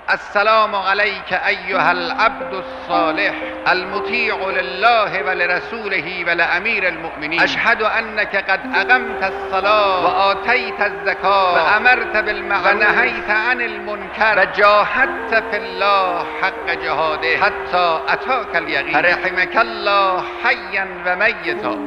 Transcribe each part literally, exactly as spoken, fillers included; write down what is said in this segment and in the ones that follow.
السلام علیک ایها العبد الصالح المطیع لله ولرسوله ولامیر المؤمنین اشهد انک قد اقمت الصلاة و آتیت الزکاة و امرت بالمعروف و نهیت عن المنکر و جاهدت فی الله حق جهاده حتی اتاک الیقین رحمک الله حیا و میتا.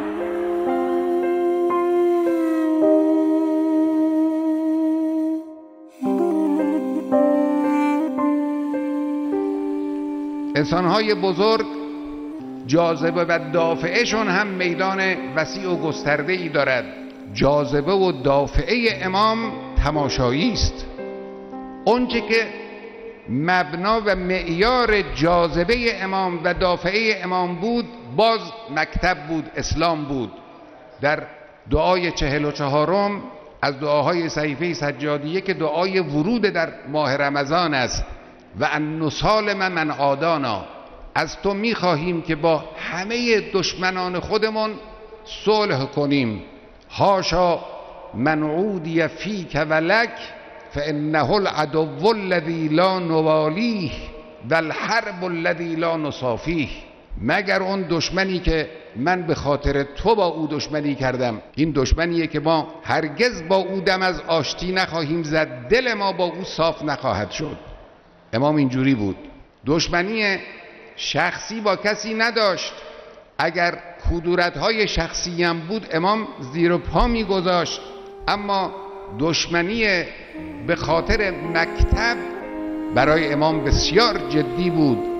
انسان‌های بزرگ جاذبه و دافعهشون هم میدان وسیع و گسترده‌ای دارد. جاذبه و دافعه امام تماشایی است. اونچه که مبنا و معیار جاذبه امام و دافعه امام بود باز مکتب بود، اسلام بود. در دعای چهل و چهارم از دعاهای صحیفه سجادیه که دعای ورود در ماه رمضان است، و ان نسالم من عادانا، از تو میخواهیم که با همه دشمنان خودمون صلح کنیم. هاشا من عودی فیک و لک فانه العدو الذی لا نوالیه و الحرب الذی لا نصافیه. مگر اون دشمنی که من به خاطر تو با او دشمنی کردم، این دشمنیه که ما هرگز با او دم از آشتی نخواهیم زد، دل ما با او صاف نخواهد شد. امام اینجوری بود، دشمنی شخصی با کسی نداشت. اگر کدورت‌های شخصی هم بود امام زیر پا می‌گذاشت، اما دشمنی به خاطر مکتب برای امام بسیار جدی بود.